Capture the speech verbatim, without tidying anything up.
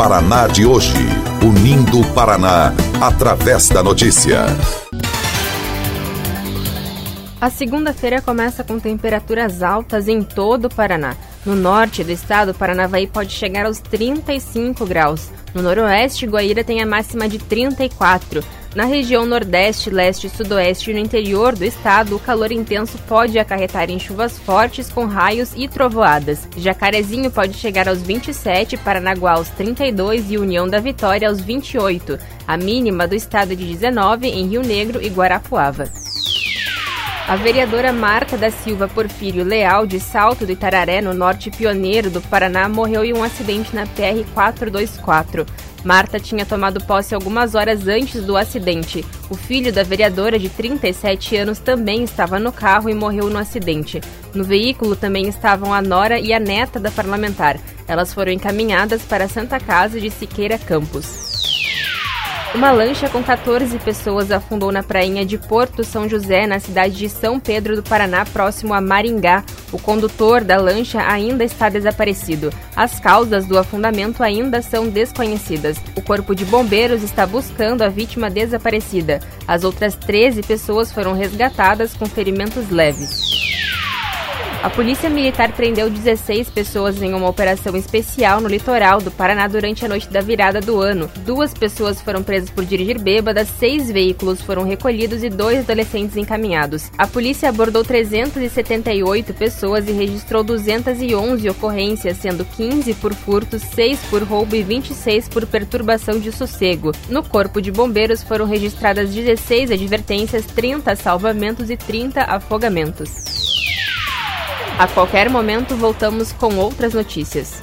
Paraná de hoje, unindo o Paraná através da notícia. A segunda-feira começa com temperaturas altas em todo o Paraná. No norte do estado, Paranavaí pode chegar aos trinta e cinco graus. No noroeste, Guaíra tem a máxima de trinta e quatro. Na região nordeste, leste, sudoeste e no interior do estado, o calor intenso pode acarretar em chuvas fortes com raios e trovoadas. Jacarezinho pode chegar aos vinte e sete, Paranaguá aos trinta e dois e União da Vitória aos vinte e oito. A mínima do estado de dezenove em Rio Negro e Guarapuava. A vereadora Marta da Silva Porfírio Leal, de Salto do Itararé, no norte pioneiro do Paraná, morreu em um acidente na P R quatrocentos e vinte e quatro. Marta tinha tomado posse algumas horas antes do acidente. O filho da vereadora, de trinta e sete anos, também estava no carro e morreu no acidente. No veículo também estavam a nora e a neta da parlamentar. Elas foram encaminhadas para a Santa Casa de Siqueira Campos. Uma lancha com quatorze pessoas afundou na prainha de Porto São José, na cidade de São Pedro do Paraná, próximo a Maringá. O condutor da lancha ainda está desaparecido. As causas do afundamento ainda são desconhecidas. O Corpo de Bombeiros está buscando a vítima desaparecida. As outras treze pessoas foram resgatadas com ferimentos leves. A Polícia Militar prendeu dezesseis pessoas em uma operação especial no litoral do Paraná durante a noite da virada do ano. Duas pessoas foram presas por dirigir bêbadas, seis veículos foram recolhidos e dois adolescentes encaminhados. A polícia abordou trezentas e setenta e oito pessoas e registrou duzentas e onze ocorrências, sendo quinze por furto, seis por roubo e vinte e seis por perturbação de sossego. No Corpo de Bombeiros foram registradas dezesseis advertências, trinta salvamentos e trinta afogamentos. A qualquer momento voltamos com outras notícias.